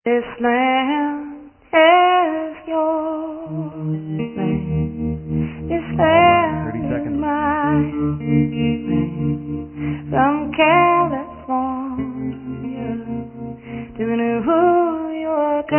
This land is your land. This land is mine. From California to New York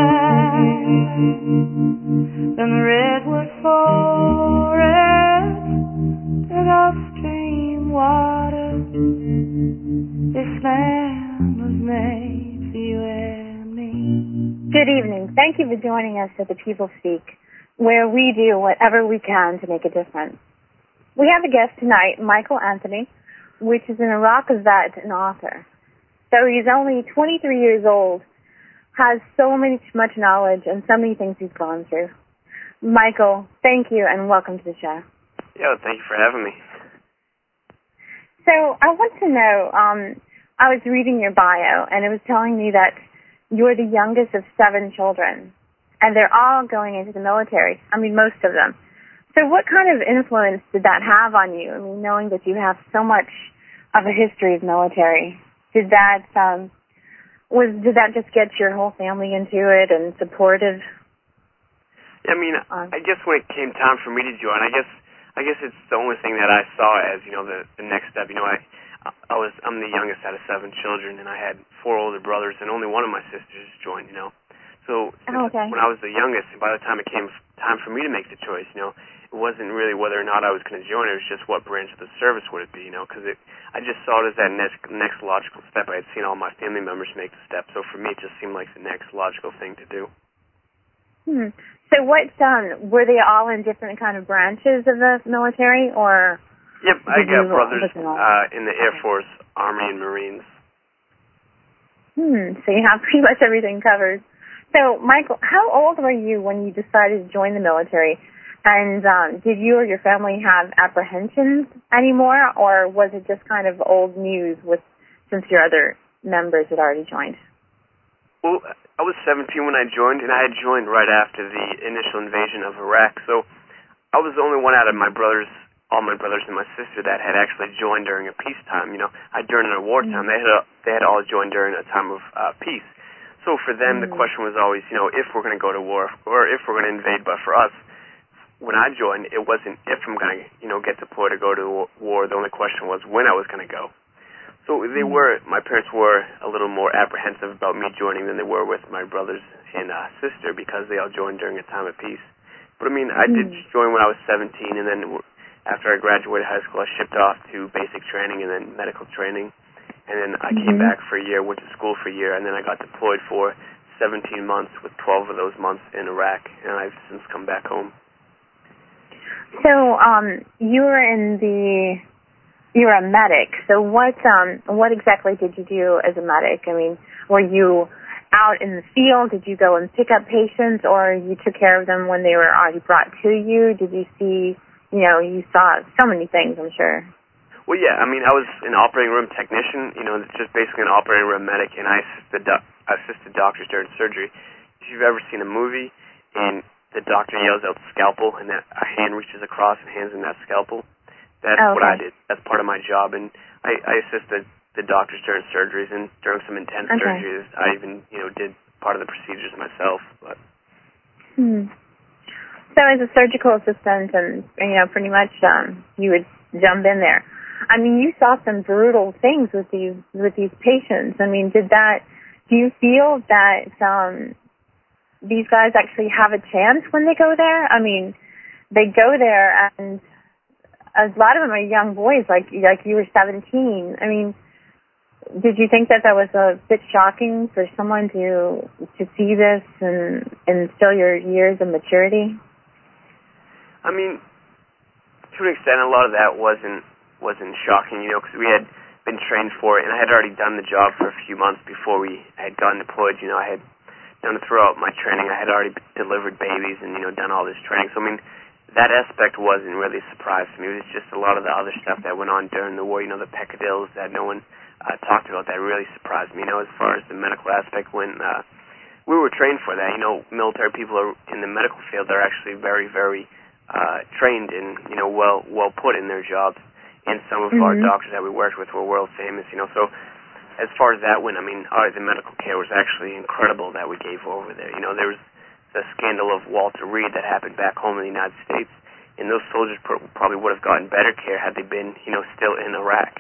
Island, from the redwood forest to Gulf Stream water, this land was made for you and me. Good evening. Thank you for joining us at The People Speak, where we do whatever we can to make a difference. We have a guest tonight, Michael Anthony, which is an Iraq vet and author. So he's only 23 years old, has so much knowledge and so many things he's gone through. Michael, thank you and welcome to the show. Yeah, thank you for having me. So I want to know, I was reading your bio and it was telling me that you're the youngest of 7 children and they're all going into the military. I mean, most of them. So what kind of influence did that have on you? I mean, knowing that you have so much of a history of military, did that just get your whole family into it and supportive? Yeah, I mean, I guess when it came time for me to join, I guess it's the only thing that I saw as, you know, the next step. You know, I'm the youngest out of 7 children, and I had 4 older brothers, and only one of my sisters joined. You know, so when I was the youngest, by the time it came time for me to make the choice, you know, it wasn't really whether or not I was going to join. It was just what branch of the service would it be. You know, because I just saw it as that next logical step. I had seen all my family members make the step, so for me, it just seemed like the next logical thing to do. So were they all in different kind of branches of the military, or? Yep, I got brothers in the Air Force, Army, and Marines. So you have pretty much everything covered. So, Michael, how old were you when you decided to join the military? And did you or your family have apprehensions anymore, or was it just kind of old news since your other members had already joined? Well, I was 17 when I joined, and I had joined right after the initial invasion of Iraq. So I was the only one out of all my brothers and my sister that had actually joined during a peacetime. You know, during a wartime, they had all joined during a time of peace. So for them, the question was always, you know, if we're going to go to war or if we're going to invade. But for us, when I joined, it wasn't if I'm going to, you know, get deployed or go to war. The only question was when I was going to go. So my parents were a little more apprehensive about me joining than they were with my brothers and sister because they all joined during a time of peace. But I mean, I did join when I was 17, and then after I graduated high school, I shipped off to basic training and then medical training. And then I came back for a year, went to school for a year, and then I got deployed for 17 months with 12 of those months in Iraq, and I've since come back home. So you were a medic. So what exactly did you do as a medic? I mean, were you out in the field? Did you go and pick up patients, or you took care of them when they were already brought to you? Did you see, you know, you saw so many things, I'm sure. Well, yeah, I mean, I was an operating room technician, you know, it's just basically an operating room medic, and I assisted doctors during surgery. If you've ever seen a movie and the doctor yells out scalpel and that a hand reaches across and hands in that scalpel, that's what I did. That's part of my job, and I assisted the doctors during surgeries, and during some intense surgeries, I even, you know, did part of the procedures myself. But. So as a surgical assistant, and you know, pretty much you would jump in there. I mean, you saw some brutal things with these patients. I mean, do you feel that these guys actually have a chance when they go there? I mean, they go there, and a lot of them are young boys, like you were 17. I mean, did you think that was a bit shocking for someone to see this and instill your years of maturity? I mean, to an extent, a lot of that wasn't shocking, you know, because we had been trained for it, and I had already done the job for a few months before we had gotten deployed. You know, I had done it throughout my training. I had already delivered babies and, you know, done all this training. So, I mean, that aspect wasn't really a surprise to me. It was just a lot of the other stuff that went on during the war, you know, the peccadillos that no one talked about that really surprised me. You know, as far as the medical aspect, when we were trained for that, you know, military people in the medical field are actually very, very trained and, you know, well put in their jobs. And some of our doctors that we worked with were world famous, you know. So as far as that went, I mean, the medical care was actually incredible that we gave over there. You know, there was the scandal of Walter Reed that happened back home in the United States, and those soldiers probably would have gotten better care had they been, you know, still in Iraq.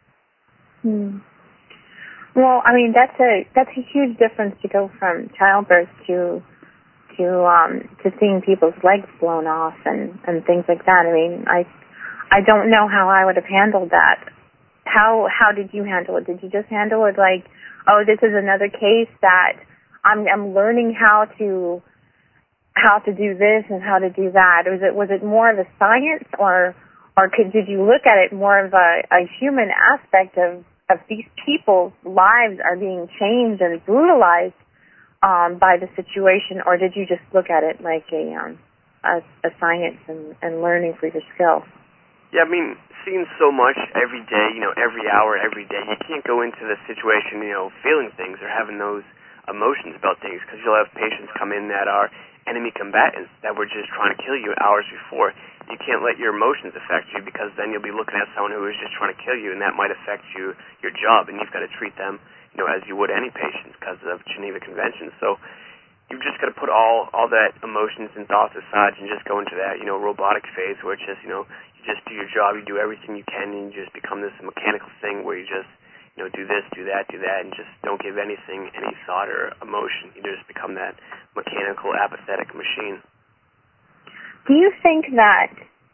Well, I mean, that's a huge difference to go from childbirth to seeing people's legs blown off and things like that. I mean, I don't know how I would have handled that. How did you handle it? Did you just handle it like, oh, this is another case that I'm learning how to do this and how to do that? Was it more of a science, or did you look at it more of a human aspect of these people's lives are being changed and brutalized by the situation, or did you just look at it like a science and learning for your skill? Yeah, I mean, seeing so much every day, you know, every hour, every day, you can't go into the situation, you know, feeling things or having those emotions about things, because you'll have patients come in that are enemy combatants that were just trying to kill you hours before. You can't let your emotions affect you, because then you'll be looking at someone who is just trying to kill you, and that might affect your job, and you've got to treat them, you know, as you would any patient because of Geneva Convention. So you've just got to put all that emotions and thoughts aside and just go into that, you know, robotic phase where it's just, you know, you just do your job, you do everything you can, and you just become this mechanical thing where you just, you know, do this, do that, and just don't give anything any thought or emotion. You just become that mechanical, apathetic machine. Do you think that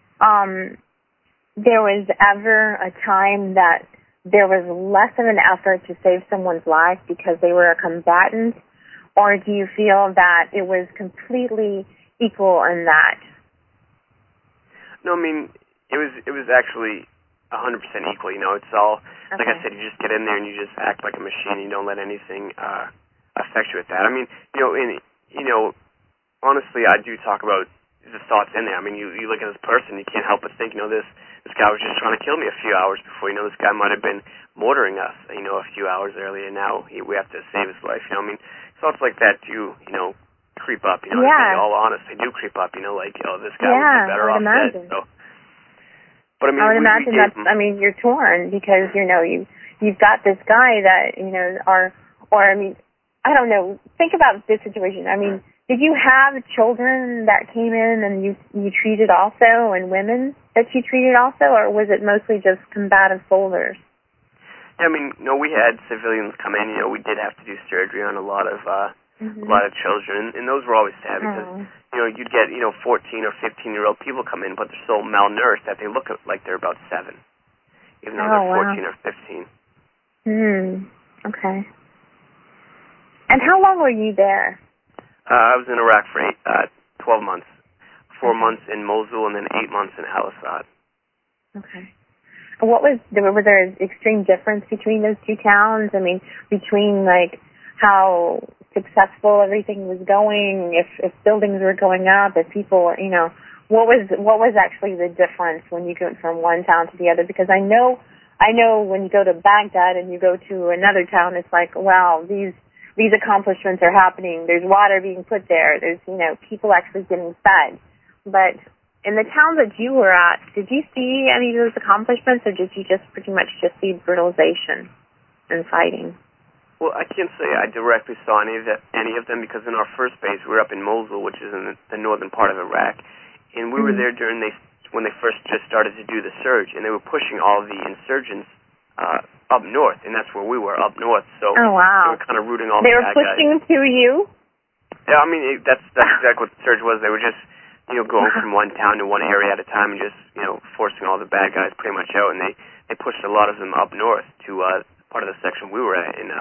there was ever a time that there was less of an effort to save someone's life because they were a combatant, or do you feel that it was completely equal in that? No, I mean, it was actually 100% equal. You know, it's all, like I said, you just get in there and you just act like a machine. You don't let anything affect you with that. I mean, honestly, I do talk about the thoughts in there. I mean, you look at this person, you can't help but think, you know, this guy was just trying to kill me a few hours before. You know, this guy might have been mortaring us, you know, a few hours earlier. Now we have to save his life. You know, I mean, thoughts like that do, you know, creep up. You know, to be all honest, they do creep up. You know, like, oh, this guy would be better off dead. So. But I mean, I would imagine that's. I mean, you're torn because you know you've got this guy that you know or I mean, I don't know. Think about this situation. I mean, did you have children that came in and you treated also, and women that you treated also, or was it mostly just combative soldiers? I mean, no, we had civilians come in. You know, we did have to do surgery on a lot of children, and those were always sad because you know you'd get 14 or 15-year-old people come in, but they're so malnourished that they look like they're about 7, even though they're 14 or 15. Okay. And how long were you there? I was in Iraq for 12 months, 4 months in Mosul, and then 8 months in Al-Assad. Okay. Was there an extreme difference between those two towns? I mean, between like how successful everything was going, if buildings were going up, if people were, you know, what was actually the difference when you go from one town to the other? Because I know when you go to Baghdad and you go to another town, it's like, wow, these accomplishments are happening. There's water being put there. There's, you know, people actually getting fed. But in the town that you were at, did you see any of those accomplishments, or did you just pretty much just see brutalization and fighting? Well, I can't say I directly saw any of them because in our first base we were up in Mosul, which is in the northern part of Iraq, and we were there when they first just started to do the surge, and they were pushing all the insurgents up north, and that's where we were, up north. So they were kind of rooting all the bad guys. They were pushing to you? Yeah, I mean that's exactly what the surge was. They were just going from one town to one area at a time and just forcing all the bad guys pretty much out, and they pushed a lot of them up north to part of the section we were at in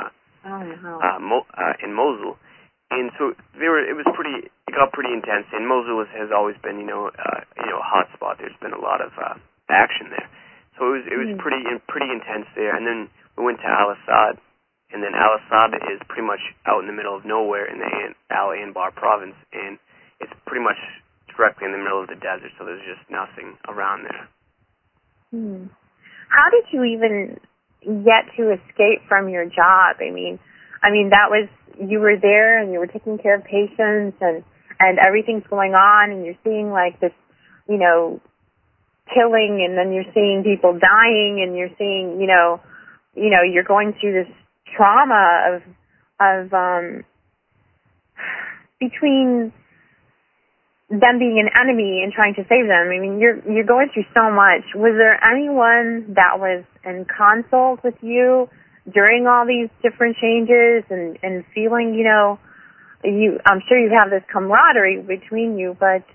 Mosul, and so it got pretty intense. And Mosul has always been a hot spot. There's been a lot of action there, so it was pretty intense there. And then we went to Al-Assad, and then Al-Assad is pretty much out in the middle of nowhere in the Al-Anbar province, and it's pretty much directly in the middle of the desert, so there's just nothing around there. How did you even get to escape from your job? I mean that was, you were there and you were taking care of patients and everything's going on, and you're seeing like this, killing, and then you're seeing people dying, and you're seeing, you're going through this trauma of between them being an enemy and trying to save them. I mean, you're going through so much. Was there anyone that was in consult with you during all these different changes and feeling, I'm sure you have this camaraderie between you, but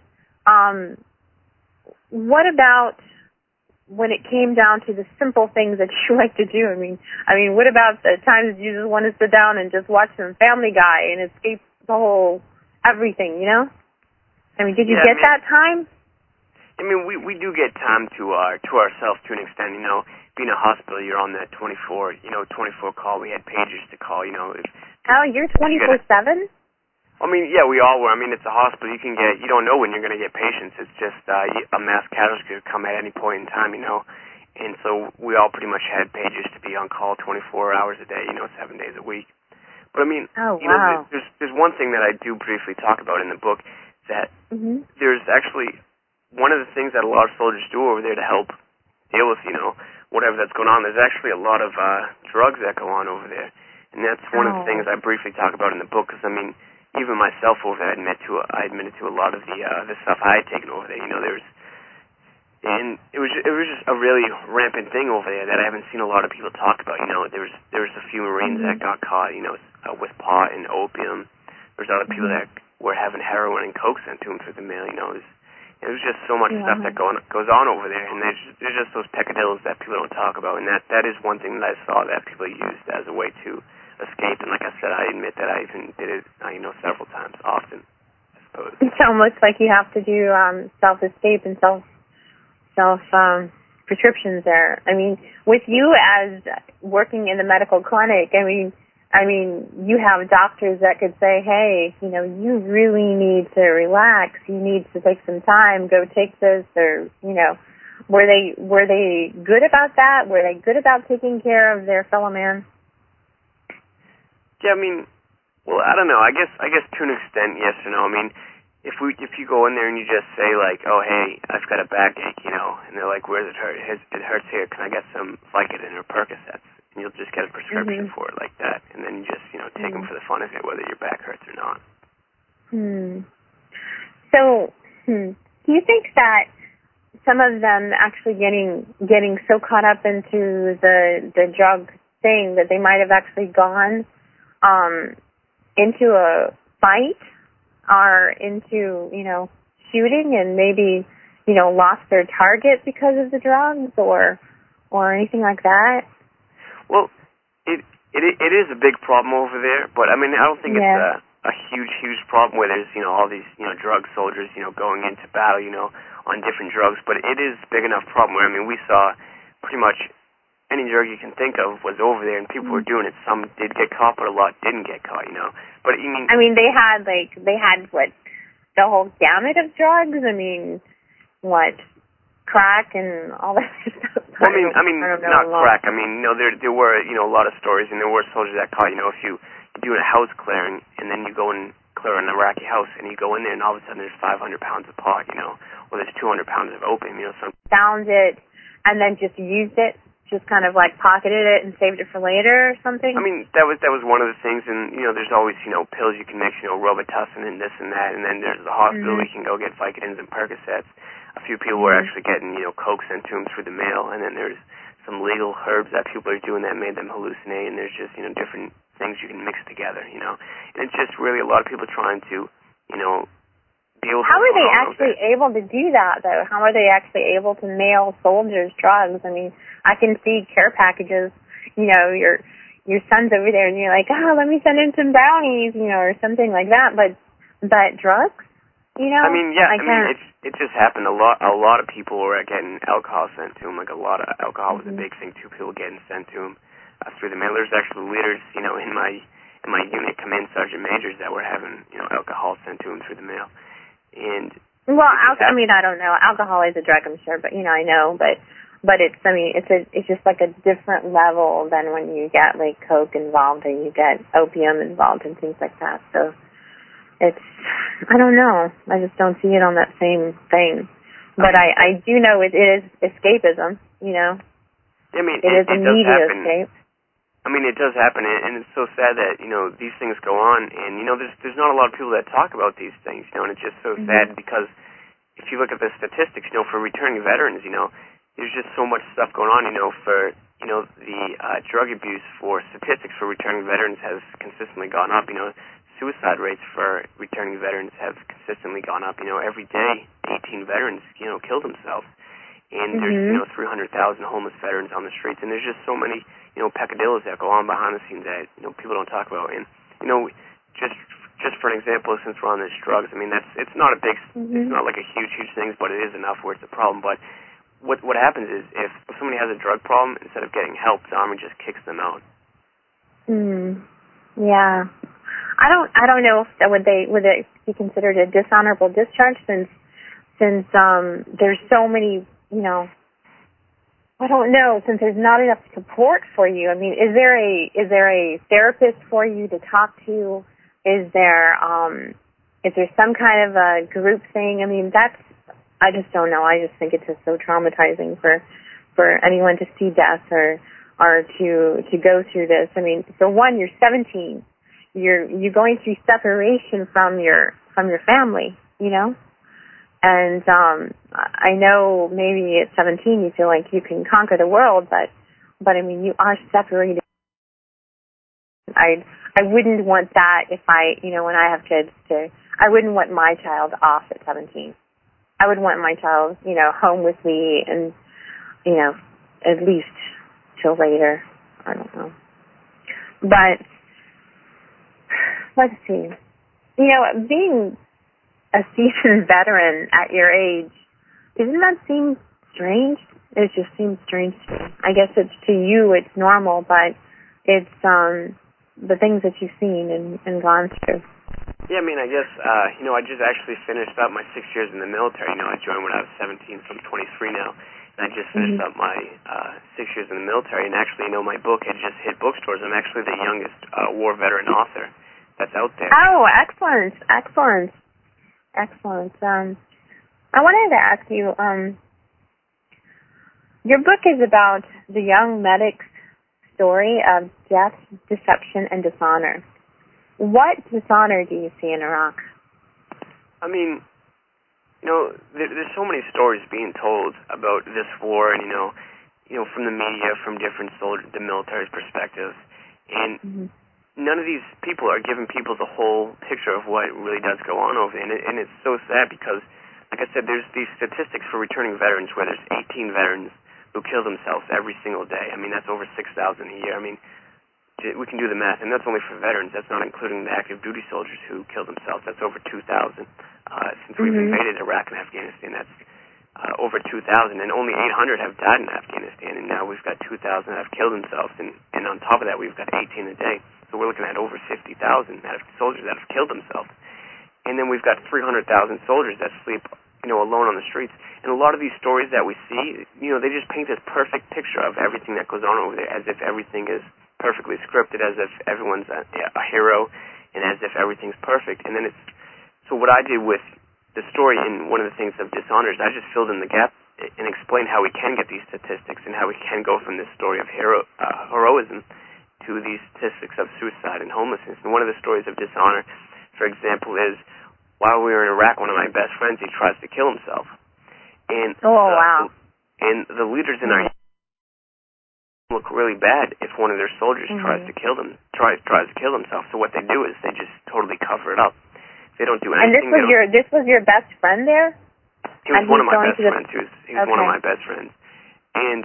what about when it came down to the simple things that you like to do? I mean, what about the times you just want to sit down and just watch some Family Guy and escape the whole everything, I mean, did you get that time? I mean, we do get time to ourselves to an extent. Being in a hospital, you're on that 24 call. We had pagers to call. You're 24/7. I mean, yeah, we all were. I mean, it's a hospital. You don't know when you're going to get patients. It's just a mass casualty could come at any point in time. And so we all pretty much had pagers to be on call 24 hours a day. 7 days a week. But I mean, wow. There's one thing that I do briefly talk about in the book, that there's actually one of the things that a lot of soldiers do over there to help deal with, whatever that's going on. There's actually a lot of drugs that go on over there, and that's one of the things I briefly talk about in the book. Because I mean, even myself over there, I admitted to a lot of the stuff I had taken over there. And it was just a really rampant thing over there that I haven't seen a lot of people talk about. There was a few Marines that got caught, with pot and opium. There's other people that were having heroin and coke sent to them through the mail. It was just so much stuff that goes on over there, and there's just those peccadillos that people don't talk about, and that is one thing that I saw that people used as a way to escape. And like I said, I admit that I even did it, several times, often, I suppose. It's almost like you have to do self-escape and self prescriptions there. I mean, with you as working in the medical clinic, I mean, you have doctors that could say, hey, you really need to relax. You need to take some time. Go take this, or were they good about that? Were they good about taking care of their fellow man? Yeah, I mean, well, I don't know. I guess to an extent, yes or no. I mean, if you go in there and you just say like, oh hey, I've got a backache, and they're like, where does it hurt? It hurts here. Can I get some Vicodin or Percocets? And you'll just get a prescription for it like that, and then you just take them for the fun of it, whether your back hurts or not. So, do you think that some of them actually getting so caught up into the drug thing that they might have actually gone into a fight or into shooting and maybe lost their target because of the drugs or anything like that? Well, it is a big problem over there, but I mean, I don't think it's a huge problem where there's all these drug soldiers going into battle on different drugs, but it is a big enough problem where, I mean, we saw pretty much any drug you can think of was over there, and people were doing it. Some did get caught, but a lot didn't get caught. But I mean, they had what, the whole gamut of drugs. I mean, what, crack and all that stuff. Well, I mean, not crack. I mean, there were a lot of stories, and there were soldiers that caught. If you do a house clearing, and then you go and clear an Iraqi house, and you go in there, and all of a sudden there's 500 pounds of pot, or there's 200 pounds of opium, some found it, and then just used it. Just kind of like pocketed it and saved it for later or something? I mean, that was one of the things, and, there's always, pills you can mix, Robitussin and this and that, and then there's the hospital where you can go get Vicodins and Percocets. A few people were actually getting, coke sent to them through the mail, and then there's some legal herbs that people are doing that made them hallucinate, and there's just, different things you can mix together, and it's just really a lot of people trying to, deal with. How are they actually able to do that, though? How are they actually able to mail soldiers drugs? I mean, I can see care packages, your son's over there, and you're like, let me send in some brownies, or something like that, but drugs? I mean, yeah, it just happened. A lot of people were getting alcohol sent to them. Like, a lot of alcohol was a big thing too. People getting sent to them through the mail. There's actually leaders, in my unit, command sergeant majors, that were having, alcohol sent to them through the mail. And I mean, I don't know. Alcohol is a drug, I'm sure, but I know, but it's just like a different level than when you get like coke involved and you get opium involved and things like that. So I don't know. I just don't see it on that same thing. But I do know it is escapism, I mean, it is does immediate happen. escape. I mean, it does happen, and it's so sad that, you know, these things go on, and, you know, there's not a lot of people that talk about these things, you know, and it's just so sad because if you look at the statistics, you know, for returning veterans, you know, there's just so much stuff going on, you know, for, you know, the drug abuse for statistics for returning veterans has consistently gone up, you know, suicide rates for returning veterans have consistently gone up, you know, every day 18 veterans, you know, kill themselves. And there's, you know, 300,000 homeless veterans on the streets, and there's just so many, you know, peccadillos that go on behind the scenes that, you know, people don't talk about. And, you know, just for an example, since we're on this drugs, I mean, it's not a big, it's not like a huge thing, but it is enough where it's a problem. But what happens is if somebody has a drug problem, instead of getting help, the Army just kicks them out. Yeah. I don't know if would it be considered a dishonorable discharge since there's so many, you know, I don't know, since there's not enough support for you. I mean, is there a therapist for you to talk to? Is there some kind of a group thing? I mean, I just don't know. I just think it's just so traumatizing for anyone to see death or to go through this. I mean, for one, you're 17. You're going through separation from your family, you know? And I know maybe at 17 you feel like you can conquer the world, but I mean, you are separated. I wouldn't want that if when I have kids I wouldn't want my child off at 17. I would want my child, you know, home with me and, you know, at least till later. I don't know. But let's see. You know, being a seasoned veteran at your age, doesn't that seem strange? It just seems strange to me. I guess it's to you, it's normal, but it's the things that you've seen and gone through. Yeah, I mean, I guess, you know, I just actually finished up my 6 years in the military. You know, I joined when I was 17, so I'm 23 now. And I just finished up my 6 years in the military. And actually, you know, my book had just hit bookstores. I'm actually the youngest war veteran author that's out there. Oh, excellent. I wanted to ask you, your book is about the young medic's story of death, deception, and dishonor. What dishonor do you see in Iraq? I mean, you know, there's so many stories being told about this war, and you know, from the media, from different the military's perspectives, and none of these people are giving people the whole picture of what really does go on over there. And it's so sad because, like I said, there's these statistics for returning veterans where there's 18 veterans who kill themselves every single day. I mean, that's over 6,000 a year. I mean, we can do the math, and that's only for veterans. That's not including the active duty soldiers who kill themselves. That's over 2,000. Since we've invaded Iraq and Afghanistan, that's over 2,000, and only 800 have died in Afghanistan, and now we've got 2,000 that have killed themselves, and on top of that, we've got 18 a day. So we're looking at over 50,000 soldiers that have killed themselves. And then we've got 300,000 soldiers that sleep, you know, alone on the streets. And a lot of these stories that we see, you know, they just paint this perfect picture of everything that goes on over there, as if everything is perfectly scripted, as if everyone's a hero, and as if everything's perfect. And then so what I did with the story, and one of the things of dishonor, is I just filled in the gap and explained how we can get these statistics and how we can go from this story of heroism to these statistics of suicide and homelessness. And one of the stories of dishonor, for example, is while we were in Iraq, one of my best friends, he tries to kill himself. And and the leaders in our look really bad if one of their soldiers tries to kill himself. So what they do is they just totally cover it up. They don't do anything. And this was your best friend there? He was one of my best friends. He was one of my best friends. And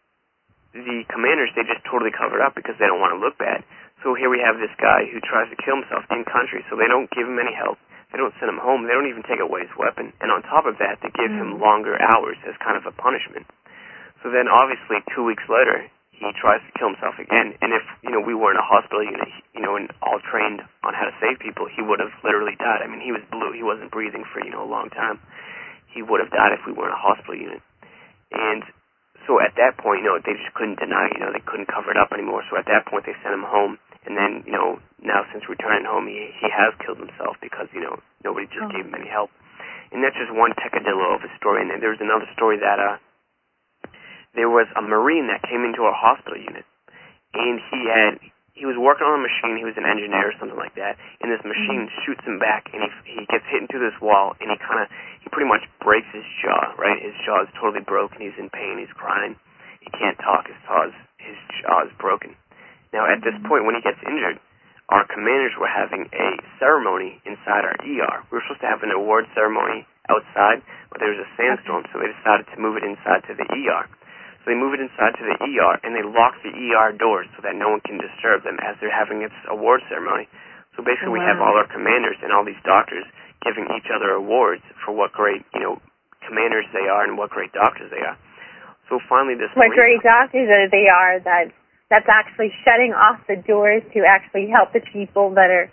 the commanders, they just totally cover it up because they don't want to look bad. So here we have this guy who tries to kill himself in country, so they don't give him any help. They don't send him home. They don't even take away his weapon. And on top of that, they give him longer hours as kind of a punishment. So then obviously 2 weeks later, he tries to kill himself again. And if, you know, we were in a hospital unit, you know, and all trained on how to save people, he would have literally died. I mean, he was blue. He wasn't breathing for, you know, a long time. He would have died if we were in a hospital unit. And so at that point, you know, they just couldn't deny it. You know, they couldn't cover it up anymore. So at that point, they sent him home. And then, you know, now since returning home, he has killed himself because, you know, nobody just gave him any help. And that's just one peccadillo of a story. And then there was another story that there was a Marine that came into our hospital unit. and he was working on a machine. He was an engineer or something like that, and this machine shoots him back, and he gets hit into this wall, and he pretty much breaks his jaw, right? His jaw is totally broken. He's in pain. He's crying. He can't talk. His jaw is broken. Now, at this point, when he gets injured, our commanders were having a ceremony inside our ER. We were supposed to have an award ceremony outside, but there was a sandstorm, so they decided to move it inside to the ER. So they move it inside to the ER, and they lock the ER doors so that no one can disturb them as they're having its award ceremony. So basically we have all our commanders and all these doctors giving each other awards for what great, commanders they are and what great doctors they are. So finally this what great doctors they are that's actually shutting off the doors to actually help the people that are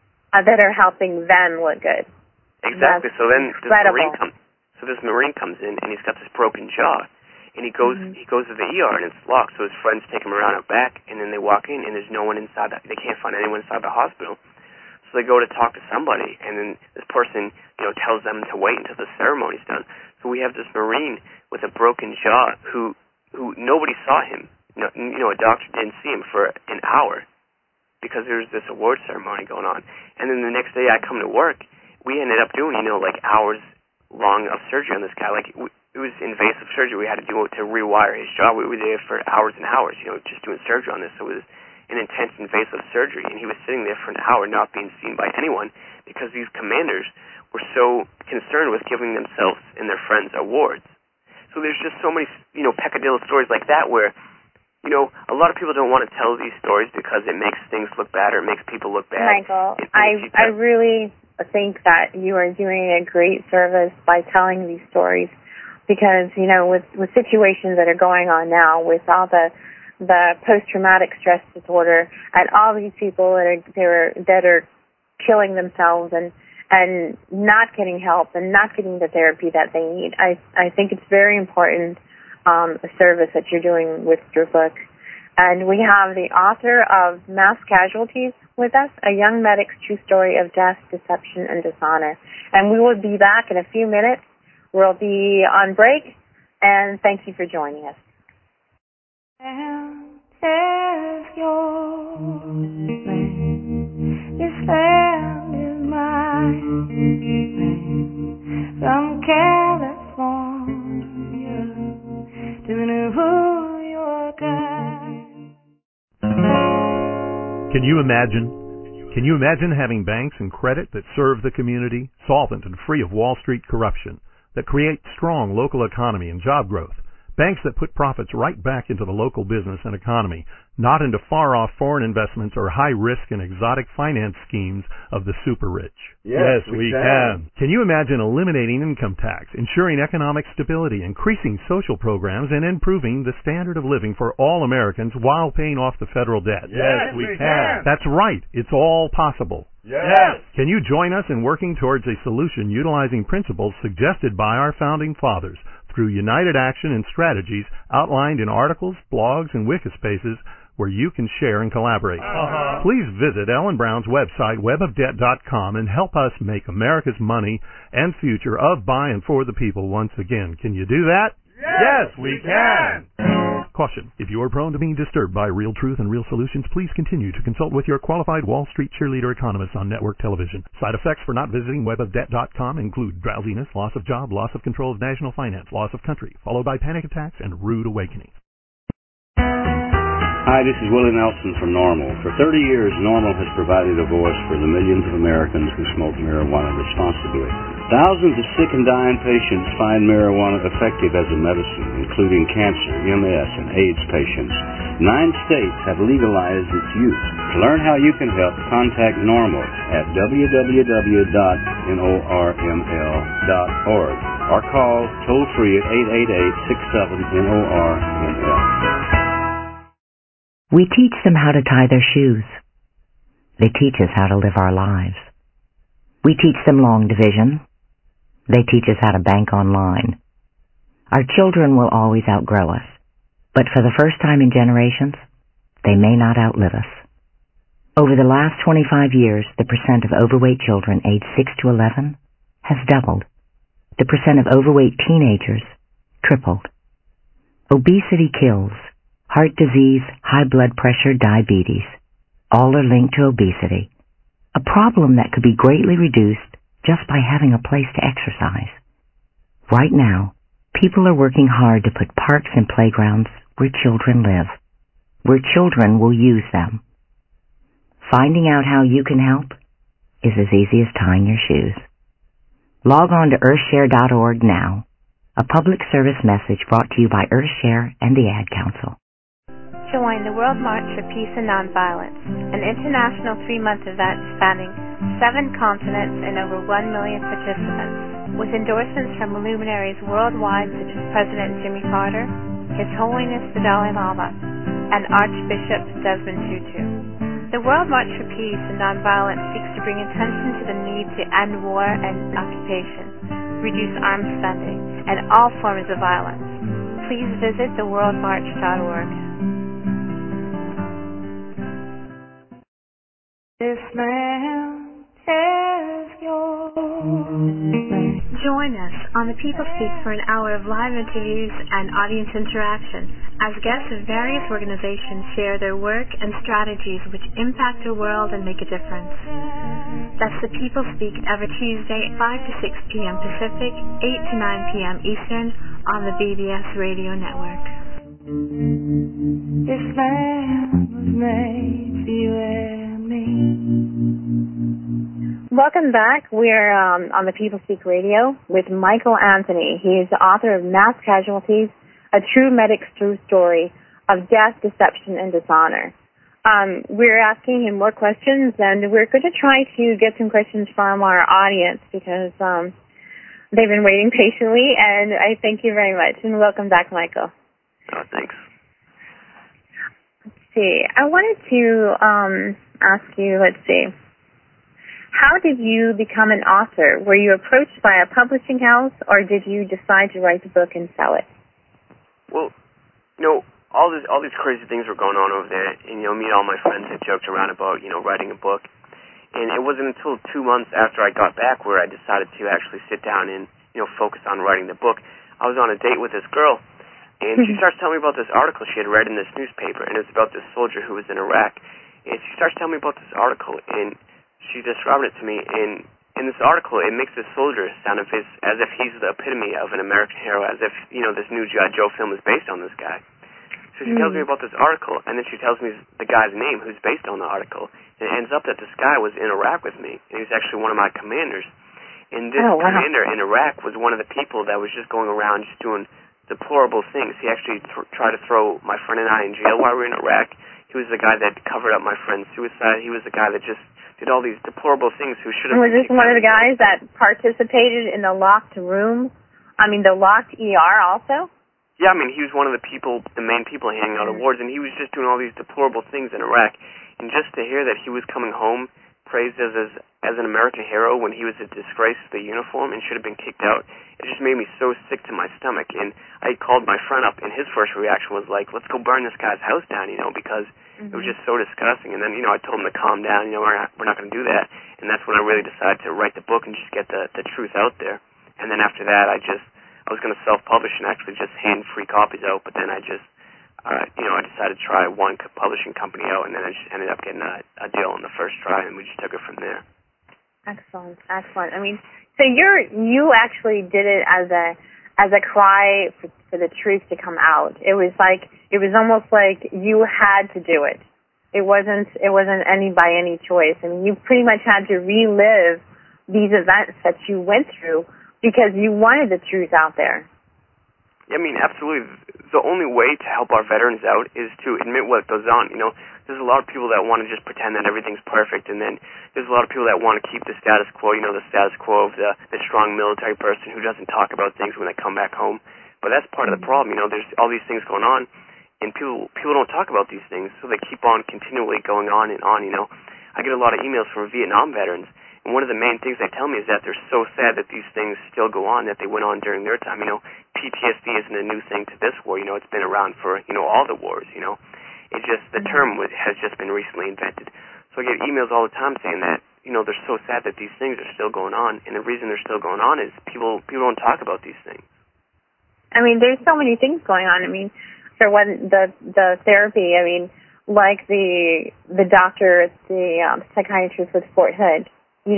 helping them look good. Exactly. That's so then incredible. this Marine comes in, and he's got this broken jaw. And he goes to the ER, and it's locked. So his friends take him around out back, and then they walk in, and there's no one inside. They can't find anyone inside the hospital. So they go to talk to somebody, and then this person, tells them to wait until the ceremony's done. So we have this Marine with a broken jaw who nobody saw him. A doctor didn't see him for an hour because there was this award ceremony going on. And then the next day I come to work, we ended up doing, hours long of surgery on this guy. It was invasive surgery. We had to do it to rewire his jaw. We were there for hours and hours, just doing surgery on this. So it was an intense invasive surgery, and he was sitting there for an hour not being seen by anyone because these commanders were so concerned with giving themselves and their friends awards. So there's just so many, peccadillo stories like that where, a lot of people don't want to tell these stories because it makes things look bad or it makes people look bad. Michael, I really think that you are doing a great service by telling these stories. Because, with situations that are going on now, with all the post-traumatic stress disorder and all these people that are killing themselves and not getting help and not getting the therapy that they need, I think it's very important, a service that you're doing with your book. And we have the author of Mass Casualties with us, a young medic's true story of death, deception, and dishonor. And we will be back in a few minutes. We'll be on break, and thank you for joining us. And if your land, this land is mine, from California to New York. Can you imagine? Can you imagine having banks and credit that serve the community, solvent and free of Wall Street corruption, that create strong local economy and job growth, banks that put profits right back into the local business and economy, not into far-off foreign investments or high-risk and exotic finance schemes of the super-rich? Yes, we can. Can you imagine eliminating income tax, ensuring economic stability, increasing social programs, and improving the standard of living for all Americans while paying off the federal debt? Yes, we can. That's right. It's all possible. Yes. Can you join us in working towards a solution utilizing principles suggested by our founding fathers through united action and strategies outlined in articles, blogs, and Wikispaces where you can share and collaborate? Please visit Ellen Brown's website, webofdebt.com, and help us make America's money and future of, by, and for the people once again. Can you do that? Yes, we can. Caution. If you are prone to being disturbed by real truth and real solutions, please continue to consult with your qualified Wall Street cheerleader economists on network television. Side effects for not visiting webofdebt.com include drowsiness, loss of job, loss of control of national finance, loss of country, followed by panic attacks and rude awakenings. Hi, this is Willie Nelson from NORML. For 30 years, NORML has provided a voice for the millions of Americans who smoke marijuana responsibly. Thousands of sick and dying patients find marijuana effective as a medicine, including cancer, MS, and AIDS patients. 9 states have legalized its use. To learn how you can help, contact NORML at www.norml.org or call toll-free at 888-67-NORML. We teach them how to tie their shoes. They teach us how to live our lives. We teach them long division. They teach us how to bank online. Our children will always outgrow us, but for the first time in generations, they may not outlive us. Over the last 25 years, the percent of overweight children aged 6 to 11 has doubled. The percent of overweight teenagers tripled. Obesity kills. heart disease, high blood pressure, diabetes. All are linked to obesity, a problem that could be greatly reduced just by having a place to exercise. Right now, people are working hard to put parks and playgrounds where children live, where children will use them. Finding out how you can help is as easy as tying your shoes. Log on to earthshare.org now, a public service message brought to you by Earthshare and the Ad Council. Join the World March for Peace and Nonviolence, an international 3-month event spanning 7 continents and over 1 million participants, with endorsements from luminaries worldwide such as President Jimmy Carter, His Holiness the Dalai Lama, and Archbishop Desmond Tutu. The World March for Peace and Nonviolence seeks to bring attention to the need to end war and occupation, reduce arms spending, and all forms of violence. Please visit theworldmarch.org. This man is yours. Join us on The People Speak for an hour of live interviews and audience interaction as guests of various organizations share their work and strategies which impact the world and make a difference. That's The People Speak every Tuesday at 5 to 6 p.m. Pacific, 8 to 9 p.m. Eastern on the BBS Radio Network. This man was made for you and me. Welcome back. We're on the People Speak Radio with Michael Anthony. He is the author of Mass Casualties, A True Medic's True Story of Death, Deception, and Dishonor. We're asking him more questions, and we're going to try to get some questions from our audience because they've been waiting patiently, and I thank you very much. And welcome back, Michael. Thanks. Let's see. I wanted to ask you, how did you become an author? Were you approached by a publishing house, or did you decide to write the book and sell it? Well, all these crazy things were going on over there, and me and all my friends had joked around about writing a book. And it wasn't until 2 months after I got back where I decided to actually sit down and focus on writing the book. I was on a date with this girl, and she starts telling me about this article she had read in this newspaper, and it was about this soldier who was in Iraq. And she starts telling me about this article, and she described it to me. And in this article, it makes this soldier sound as if he's the epitome of an American hero, as if this new G.I. Joe film is based on this guy. So she tells me about this article, and then she tells me the guy's name who's based on the article. And it ends up that this guy was in Iraq with me, and he's actually one of my commanders. And this commander in Iraq was one of the people that was just going around just doing deplorable things. He actually tried to throw my friend and I in jail while we were in Iraq. He was the guy that covered up my friend's suicide. He was the guy that just did all these deplorable things who should have... Was this one of the guys that participated in the locked room? The locked ER also? Yeah, he was one of the main people handing out awards, and he was just doing all these deplorable things in Iraq. And just to hear that he was coming home praised as an American hero when he was a disgrace to the uniform and should have been kicked out, it just made me so sick to my stomach. And I called my friend up, and his first reaction was like, let's go burn this guy's house down, because it was just so disgusting. And then, I told him to calm down, we're not going to do that. And that's when I really decided to write the book and just get the truth out there. And then after that, I was going to self-publish and actually just hand free copies out, but then I decided to try one publishing company out, and then I just ended up getting a deal on the first try, and we just took it from there. Excellent. So you actually did it as a cry for the truth to come out. It was almost like you had to do it. It wasn't by any choice. You pretty much had to relive these events that you went through because you wanted the truth out there. Yeah, absolutely. The only way to help our veterans out is to admit what goes on. There's a lot of people that want to just pretend that everything's perfect, and then there's a lot of people that want to keep the status quo, the status quo of the strong military person who doesn't talk about things when they come back home. But that's part of the problem. There's all these things going on, and people don't talk about these things, so they keep on continually going on and on. I get a lot of emails from Vietnam veterans, and one of the main things they tell me is that they're so sad that these things still go on, that they went on during their time. PTSD isn't a new thing to this war. It's been around for, all the wars, It's just, the term has just been recently invented. So I get emails all the time saying that, they're so sad that these things are still going on, and the reason they're still going on is people don't talk about these things. There's so many things going on. for when the therapy. I mean, like the doctor, the psychiatrist with Fort Hood,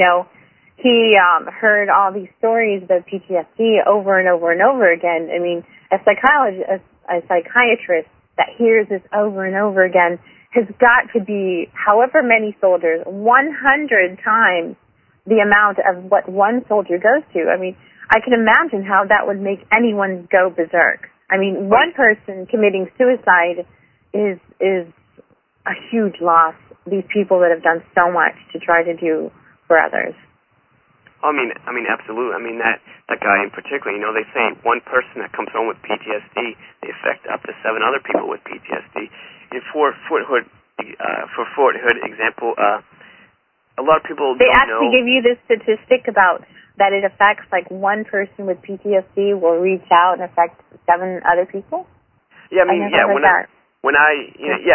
he heard all these stories about PTSD over and over and over again. I mean, a psychiatrist that hears this over and over again has got to be however many soldiers, 100 times the amount of what one soldier goes to. I mean, I can imagine how that would make anyone go berserk. I mean, one person committing suicide is a huge loss. These people that have done so much to try to do for others. I mean, absolutely. I mean, that guy in particular, they say one person that comes home with PTSD, they affect up to 7 other people with PTSD. And for Fort Hood example, a lot of people they don't know. They actually give you this statistic about that it affects like one person with PTSD will reach out and affect 7 other people. Yeah, I mean, when I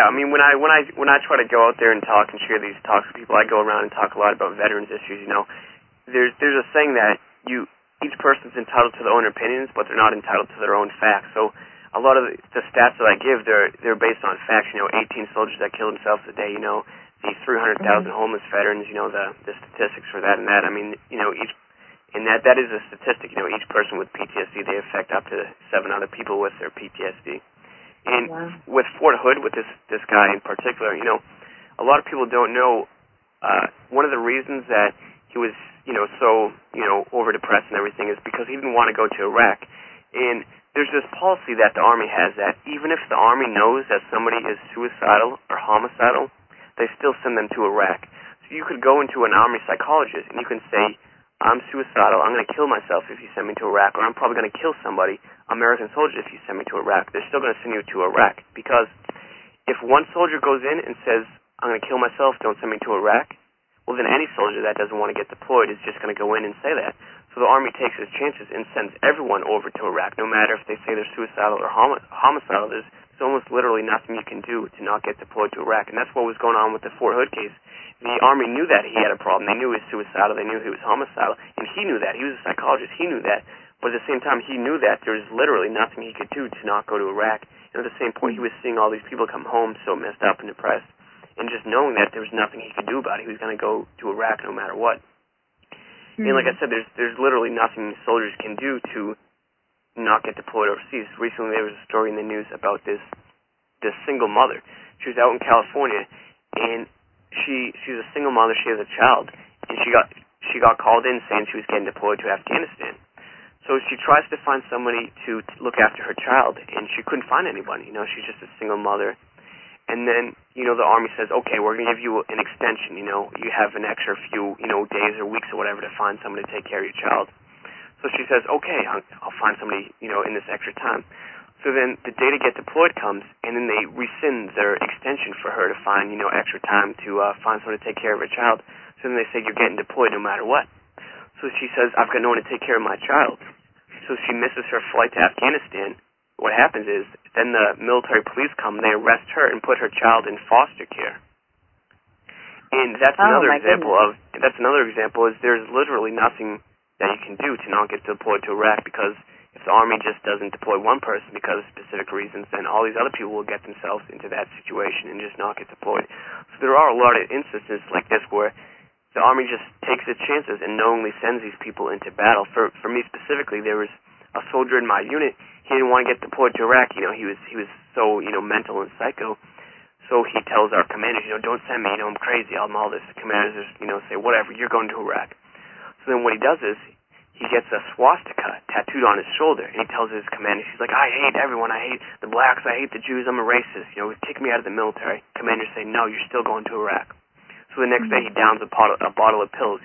try to go out there and talk and share these talks with people, I go around and talk a lot about veterans issues. There's a saying that each person's entitled to their own opinions, but they're not entitled to their own facts. So a lot of the stats that I give, they're based on facts. 18 soldiers that kill themselves a day. The 300,000 homeless veterans. The statistics for that and that. I mean, and that is a statistic. Each person with PTSD, they affect up to 7 other people with their PTSD. And with Fort Hood, with this guy in particular, a lot of people don't know. One of the reasons that he was so over depressed and everything is because he didn't want to go to Iraq. And there's this policy that the Army has that even if the Army knows that somebody is suicidal or homicidal, they still send them to Iraq. So you could go into an Army psychologist and you can say, I'm suicidal, I'm going to kill myself if you send me to Iraq, or I'm probably going to kill somebody, American soldier, if you send me to Iraq. They're still going to send you to Iraq, because if one soldier goes in and says, I'm going to kill myself, don't send me to Iraq, well then any soldier that doesn't want to get deployed is just going to go in and say that. So the Army takes its chances and sends everyone over to Iraq, no matter if they say they're suicidal or homicidal. There's almost literally nothing you can do to not get deployed to Iraq, and that's what was going on with the Fort Hood case. The Army knew that he had a problem. They knew he was suicidal. They knew he was homicidal. And he knew that. He was a psychologist. He knew that. But at the same time, he knew that there was literally nothing he could do to not go to Iraq. And at the same point, he was seeing all these people come home so messed up and depressed. And just knowing that there was nothing he could do about it, he was going to go to Iraq no matter what. Mm-hmm. And like I said, there's literally nothing soldiers can do to not get deployed overseas. Recently, there was a story in the news about this single mother. She was out in California, and she's a single mother. She has a child, and she got called in saying she was getting deployed to Afghanistan. So she tries to find somebody to look after her child, and she couldn't find anybody. She's just a single mother. And then, the Army says, okay, we're going to give you an extension. You have an extra few, days or weeks or whatever to find somebody to take care of your child. So she says, okay, I'll find somebody, in this extra time. So then the day to get deployed comes, and then they rescind their extension for her to find, extra time to find someone to take care of her child. So then they say, you're getting deployed no matter what. So she says, I've got no one to take care of my child. So she misses her flight to Afghanistan. What happens is, then the military police come, they arrest her and put her child in foster care. And that's another example is there's literally nothing that you can do to not get deployed to Iraq, because if the Army just doesn't deploy one person because of specific reasons, then all these other people will get themselves into that situation and just not get deployed. So there are a lot of instances like this where the Army just takes its chances and knowingly sends these people into battle. For me specifically, there was a soldier in my unit. He didn't want to get deployed to Iraq. He was so mental and psycho. So he tells our commanders, don't send me. I'm crazy. I'm all this. The commanders just say, whatever. You're going to Iraq. So then what he does is, he gets a swastika tattooed on his shoulder, and he tells his commander, he's like, I hate everyone. I hate the blacks. I hate the Jews. I'm a racist. Kick me out of the military. Commanders say, no, you're still going to Iraq. So the next day he downs a bottle of pills,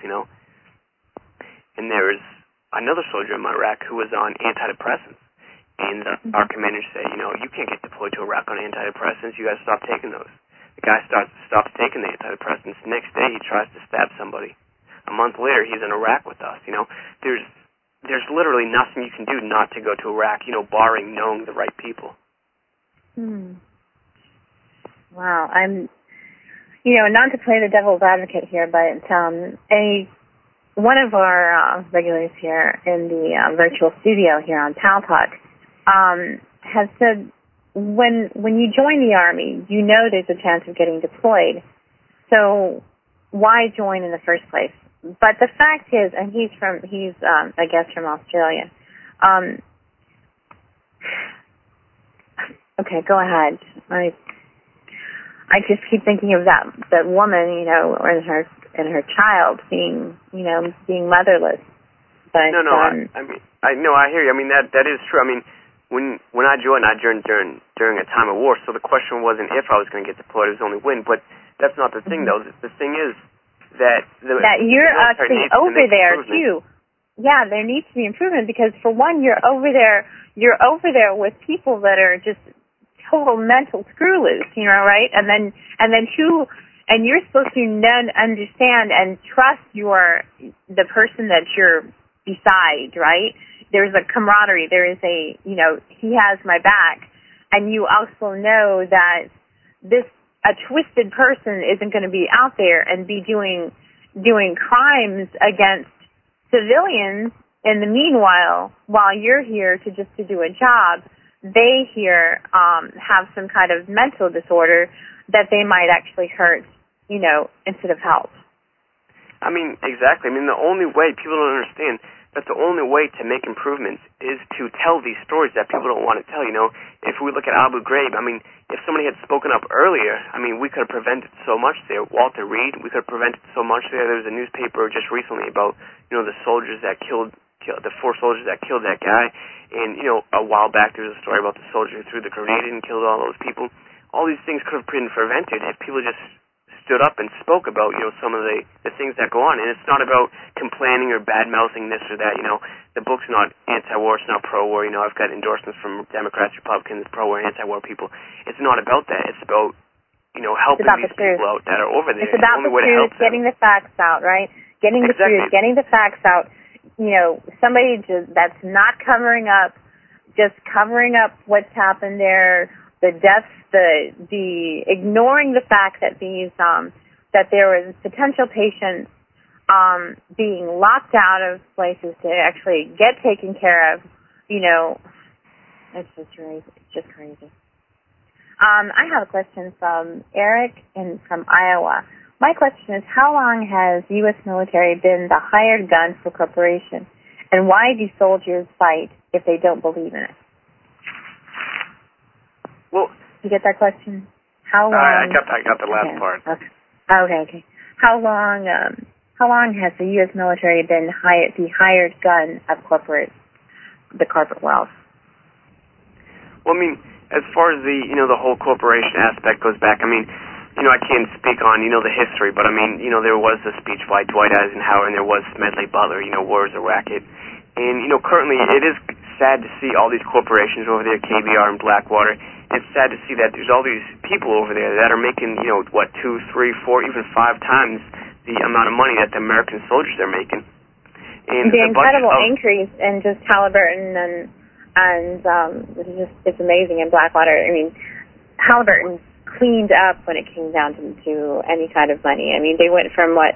And there was another soldier in Iraq who was on antidepressants. And our commanders say, you can't get deployed to Iraq on antidepressants. You got to stop taking those. The guy stops taking the antidepressants. The next day he tries to stab somebody. A month later, he's in Iraq with us. There's literally nothing you can do not to go to Iraq, barring knowing the right people. Wow, I'm, not to play the devil's advocate here, but one of our regulars here in the virtual studio here on Pal Talk has said when you join the Army, you know there's a chance of getting deployed. So why join in the first place? But the fact is, and he's I guess from Australia. Okay, go ahead. I just keep thinking of that woman, you know, and her child being motherless. But no, I hear you. I mean that is true. I mean, when I joined during a time of war. So the question wasn't if I was going to get deployed; it was only when. But that's not the thing, though. The thing is that you're actually over there too. Yeah, there needs to be improvement because for one, you're over there with people that are just total mental screw loose, you know, right? And then two, and you're supposed to then understand and trust the person that you're beside, right? There's a camaraderie. There is a, you know, he has my back, and you also know that a twisted person isn't going to be out there and be doing crimes against civilians. In the meanwhile, while you're here to do a job, they here have some kind of mental disorder that they might actually hurt, you know, instead of help. I mean, exactly. I mean, the only way people don't understand that the only way to make improvements is to tell these stories that people don't want to tell. You know, if we look at Abu Ghraib, I mean, if somebody had spoken up earlier, I mean, we could have prevented so much there. Walter Reed, we could have prevented so much there. There was a newspaper just recently about, you know, the soldiers that killed the 4 soldiers that killed that guy. And, you know, a while back there was a story about the soldier who threw the grenade and killed all those people. All these things could have been prevented if people just stood up and spoke about, you know, some of the things that go on. And it's not about complaining or bad-mouthing this or that. You know, the book's not anti-war, it's not pro-war. You know, I've got endorsements from Democrats, Republicans, pro-war, anti-war people. It's not about that. It's about, you know, helping these people out that are over there. It's about the truth, getting the facts out, right? Getting the truth, getting the facts out. You know, somebody that's not covering up what's happened there, the deaths, the ignoring the fact that these that there was potential patients being locked out of places to actually get taken care of. You know, it's just crazy. I have a question from Eric from Iowa. My question is, how long has U.S. military been the hired gun for corporation, and why do soldiers fight if they don't believe in it? Well, did you get that question? How long? I got the last part. Okay. How long has the U.S. military been the hired gun of the corporate wealth? Well, I mean, as far as the whole corporation aspect goes back, I mean, you know, I can't speak on, you know, the history, but I mean, you know, there was a speech by Dwight Eisenhower and there was Smedley Butler, you know, war is a racket. And, you know, currently it is sad to see all these corporations over there, KBR and Blackwater. It's sad to see that there's all these people over there that are making, you know, 2, 3, 4, even 5 times the amount of money that the American soldiers are making. And the incredible increase in just Halliburton and it's amazing in Blackwater. I mean, Halliburton cleaned up when it came down to any kind of money. I mean, they went from I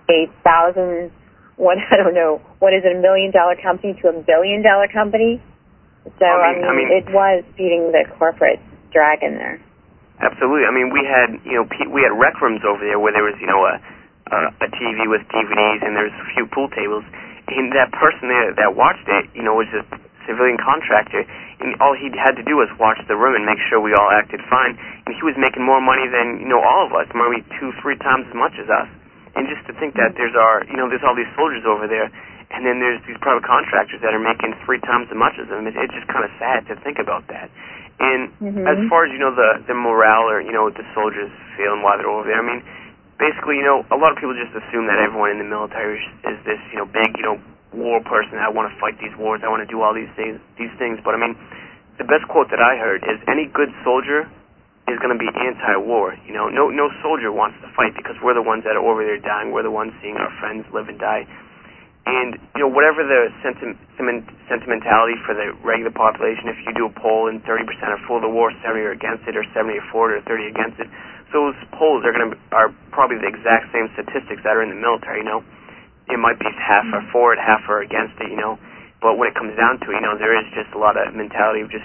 don't know, what is it, $1 million company to $1 billion company? So, I mean, it was beating the corporate dragon there. Absolutely. I mean, we had rec rooms over there where there was, you know, a TV with DVDs and there's a few pool tables. And that person there that watched it, you know, was just a civilian contractor. And all he had to do was watch the room and make sure we all acted fine. And he was making more money than, you know, all of us, maybe 2-3 times as much as us. And just to think that there's all these soldiers over there, and then there's these private contractors that are making 3 times as much as them. It's just kind of sad to think about that. And as far as, you know, the morale or, you know, what the soldiers feel and why they're over there, I mean, basically, you know, a lot of people just assume that everyone in the military is this, you know, big, you know, war person. I want to fight these wars. I want to do all these things. But I mean, the best quote that I heard is, any good soldier is going to be anti-war. You know, no soldier wants to fight because we're the ones that are over there dying. We're the ones seeing our friends live and die. And, you know, whatever the sentimentality for the regular population, if you do a poll and 30% are for the war, 70 are against it, or 70 are for it, or 30 against it, so those polls are probably the exact same statistics that are in the military. You know, it might be half are for it, half are against it. You know, but when it comes down to it, you know, there is just a lot of mentality of just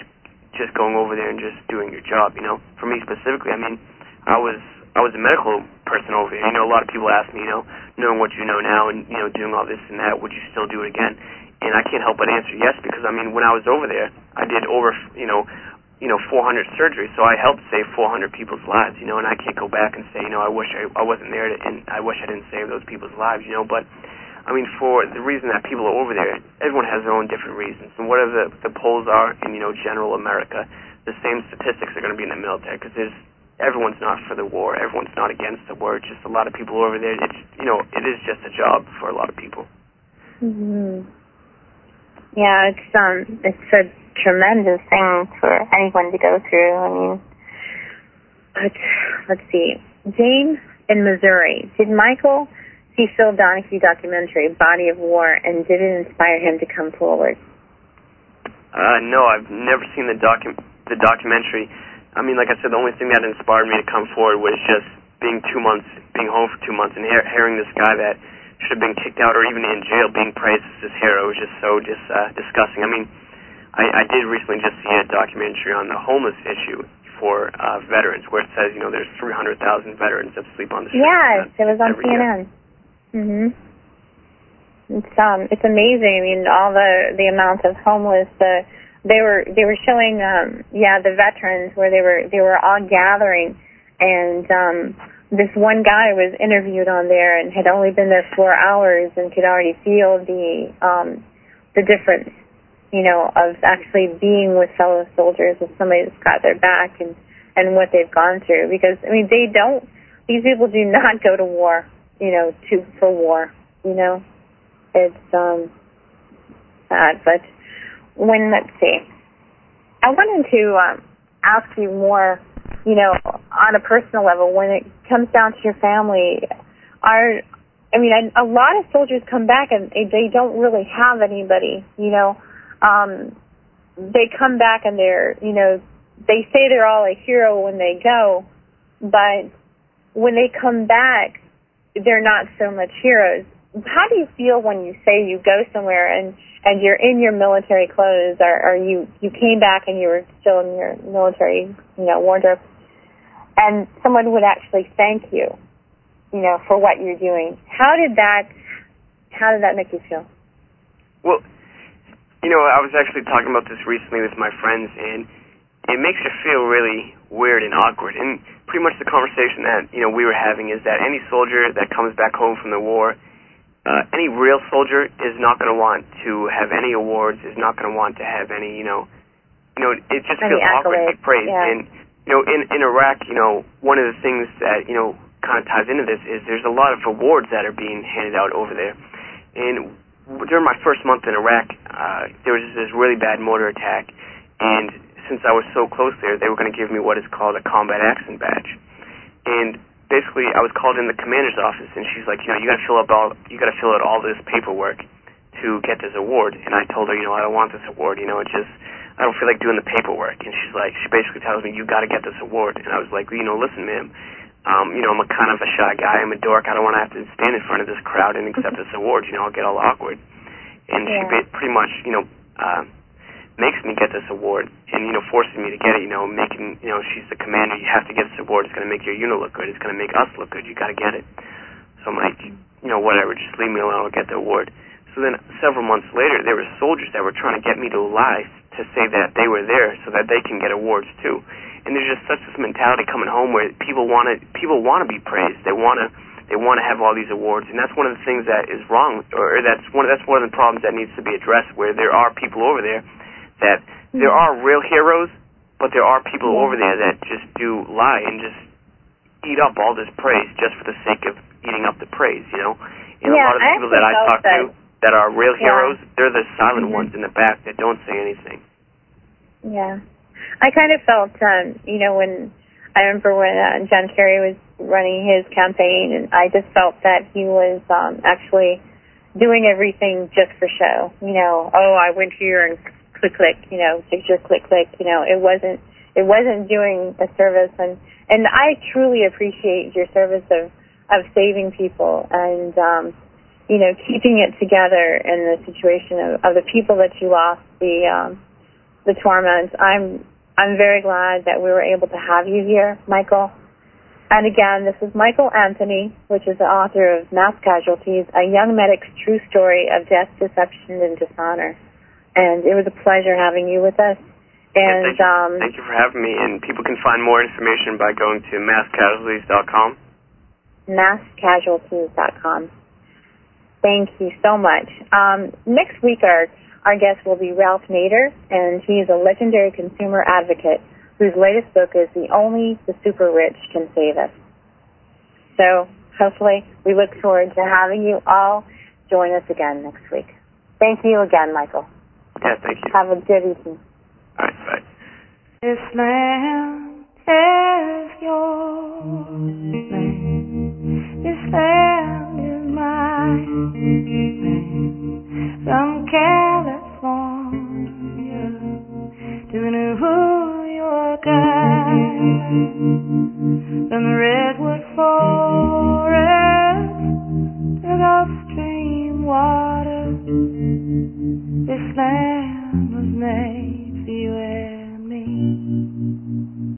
just going over there and just doing your job. You know, for me specifically, I mean, I was a medical person over there. You know, a lot of people ask me, you know, knowing what you know now and, you know, doing all this and that, would you still do it again? And I can't help but answer yes, because, I mean, when I was over there, I did over, 400 surgeries, so I helped save 400 people's lives, you know, and I can't go back and say, you know, I wish I wasn't there and I wish I didn't save those people's lives, you know, but, I mean, for the reason that people are over there, everyone has their own different reasons, and whatever the polls are in, you know, general America, the same statistics are going to be in the military, because everyone's not for the war, everyone's not against the war, it's just a lot of people over there, it's, you know, it is just a job for a lot of people. Mm-hmm. Yeah, it's a tremendous thing for anyone to go through. I mean, let's see. James in Missouri. Did Michael see Phil Donahue documentary, Body of War, and did it inspire him to come forward? No, I've never seen the documentary. I mean, like I said, the only thing that inspired me to come forward was just being home for 2 months and hearing this guy that should have been kicked out or even in jail being praised as this hero was just so disgusting. I mean, I did recently just see a documentary on the homeless issue for veterans, where it says, you know, there's 300,000 veterans that sleep on the streets. Yes, it was on CNN. Mhm. It's amazing. I mean, all the amount of homeless. They were showing the veterans where they were all gathering, and this one guy was interviewed on there and had only been there 4 hours and could already feel the difference, you know, of actually being with fellow soldiers, with somebody that's got their back and what they've gone through. Because, I mean, these people do not go to war, you know, for war, you know. It's sad. But let's see. I wanted to ask you more, you know, on a personal level, when it comes down to your family, a lot of soldiers come back and they don't really have anybody, you know. They come back and they're, you know, they say they're all a hero when they go, but when they come back, they're not so much heroes. How do you feel when you say you go somewhere and you're in your military clothes, or you came back and you were still in your military, you know, wardrobe, and someone would actually thank you, you know, for what you're doing? How did that make you feel? Well, you know, I was actually talking about this recently with my friends, and it makes you feel really weird and awkward. And pretty much the conversation that, you know, we were having is that any soldier that comes back home from the war, any real soldier is not going to want to have any awards, is not going to want to have any, you know, it just feels awkward to be praised. Yeah. And, you know, in Iraq, you know, one of the things that, you know, kind of ties into this is there's a lot of awards that are being handed out over there. And during my first month in Iraq, there was this really bad mortar attack, and since I was so close there, they were going to give me what is called a combat accident badge. And basically, I was called in the commander's office, and she's like, you know, you got to fill out all this paperwork to get this award. And I told her, you know, I don't want this award. You know, it's just I don't feel like doing the paperwork. And she's like, she basically tells me, you got to get this award. And I was like, well, you know, listen, ma'am. You know, I'm a kind of a shy guy. I'm a dork. I don't want to have to stand in front of this crowd and accept this award. You know, I'll get all awkward. And she pretty much, you know, makes me get this award and, you know, forces me to get it, you know, making, you know, she's the commander. You have to get this award. It's going to make your unit look good. It's going to make us look good. You got to get it. So I'm like, you know, whatever. Just leave me alone. I'll get the award. So then several months later, there were soldiers that were trying to get me to lie to say that they were there so that they can get awards too. And there's just such this mentality coming home where people want to be praised. They want to have all these awards, and that's one of the things that is wrong, or that's one of the problems that needs to be addressed. Where there are people over there that there are real heroes, but there are people over there that just do lie and just eat up all this praise just for the sake of eating up the praise. You know, and a lot of the people that I talk to that are real heroes, they're the silent ones in the back that don't say anything. Yeah. I kind of felt, you know, I remember when John Kerry was running his campaign, and I just felt that he was actually doing everything just for show. You know, oh, I went here and click, you know, picture, click, you know, it wasn't doing a service, and I truly appreciate your service of saving people and, you know, keeping it together in the situation of the people that you lost, the torment. I'm very glad that we were able to have you here, Michael. And again, this is Michael Anthony, which is the author of Mass Casualties, a young medic's true story of death, deception, and dishonor. And it was a pleasure having you with us. And thank you for having me. And people can find more information by going to masscasualties.com. Masscasualties.com. Thank you so much. Next week, our guest will be Ralph Nader, and he's a legendary consumer advocate whose latest book is Only the Super Rich Can Save Us. So hopefully we look forward to having you all join us again next week. Thank you again, Michael. Yeah, thank you. Have a good evening. All right, bye. This land is your land. This land is mine. From California to New York Island, from the redwood forest to the Gulf Stream water, this land was made.